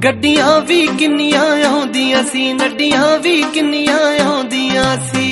ਗੱਡੀਆਂ ਵੀ ਕਿੰਨੀਆਂ ਆਉਂਦੀਆਂ ਸੀ, ਨੱਡੀਆਂ ਵੀ ਕਿੰਨੀਆਂ ਆਉਂਦੀਆਂ ਸੀ।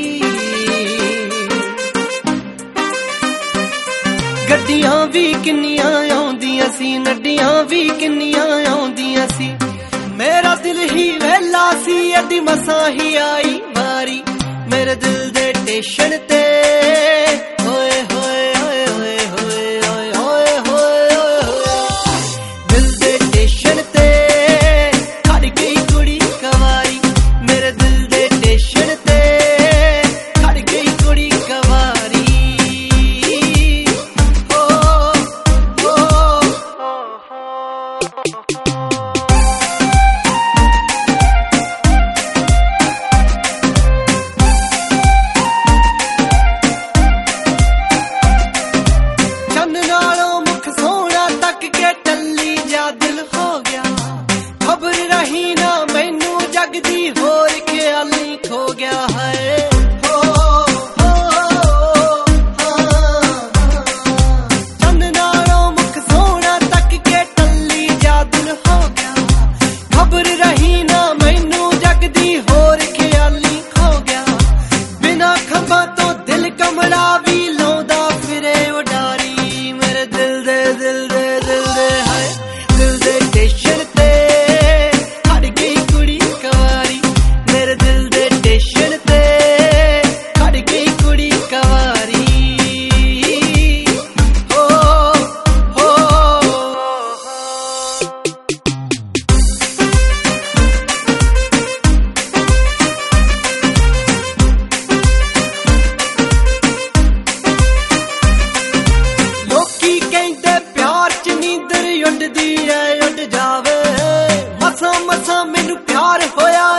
ਗੱਡੀਆਂ ਵੀ ਕਿੰਨੀਆਂ ਆਉਂਦੀਆਂ ਸੀ, ਨੱਡੀਆਂ ਵੀ ਕਿੰਨੀਆਂ ਆਉਂਦੀਆਂ ਸੀ। ਮੇਰਾ ਦਿਲ ਹੀ ਵੇਲਾ ਸੀ, ਅੱਡੀ ਮਸਾਂ ਹੀ ਆਈ ਵਾਰੀ ਮੇਰੇ ਦਿਲ ਦੇ ਟੇਸ਼ਨ ਤੇ। ਹੋਏ ਹੋਏ ਹੋਏ ਹੋਏ ਹੋਏ ਹੋਏ ਹੋਏ ਹੋਏ ਦਿਲ ਦੇ ਟੇਸ਼ਨ ਤੇ ਖੜ ਗਈ ਕੁੜੀ ਕਵਾਰੀ ਮੇਰੇ ਦਿਲ ਦੇ ਟੇਸ਼ਨ ਤੇ ਖੜ ਗਈ ਕੁੜੀ ਕਵਾਰੀ। जगदी होर ख्याली खो गया है। चंद नालों मुख सोना तक के टल्ली जा दिल हो गया। खबर रही ना मैनू जगदी होर ख्याली खो गया। बिना खंभा तो दिल कमरा भी लौंदा फिरे उडारी मेरे दिल दे दिल दे दिल दे है दिल दे स्टेशन ते उड़ जावे मसा मसा मैनू प्यार होया